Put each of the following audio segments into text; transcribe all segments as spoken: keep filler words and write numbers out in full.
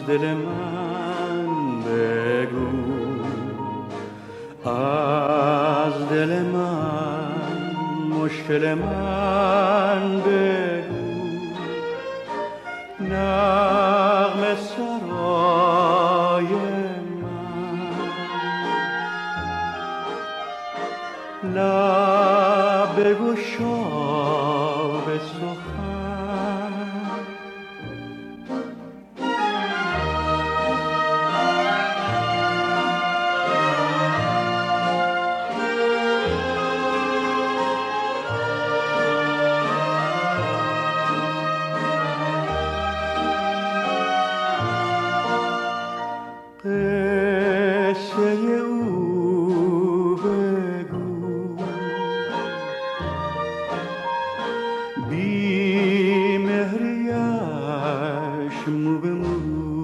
دل من بگو، از دل من مشکل من بگو. نغمه سرای من، لب بگشا به سخن. قصه او بگو، بی مهریش مو به مو.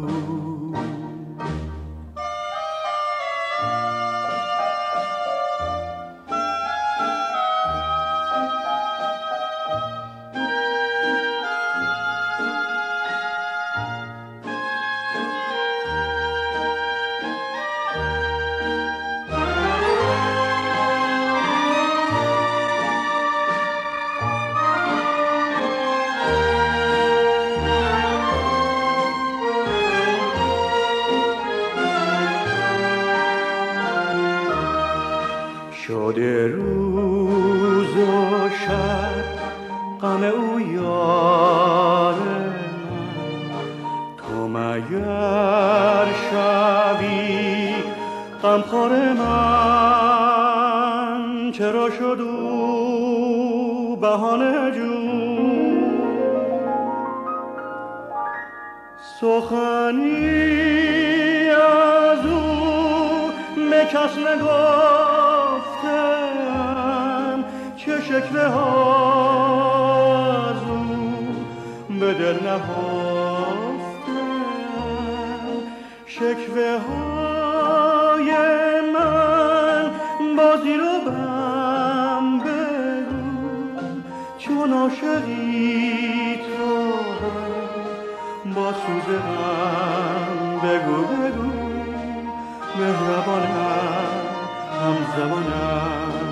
شده روز و شب غم او یار من، تو مگر شبی غمخوار من؟ چرا شد او بهانه جو؟ سخنی از او به کس نگفتم، چه شکوه ها از او به دل نهفتم. شکوه های من با زیر و بم بگو، چون عاشقی تو با سوز غم بگو بگو. مهربانم، همزبانم،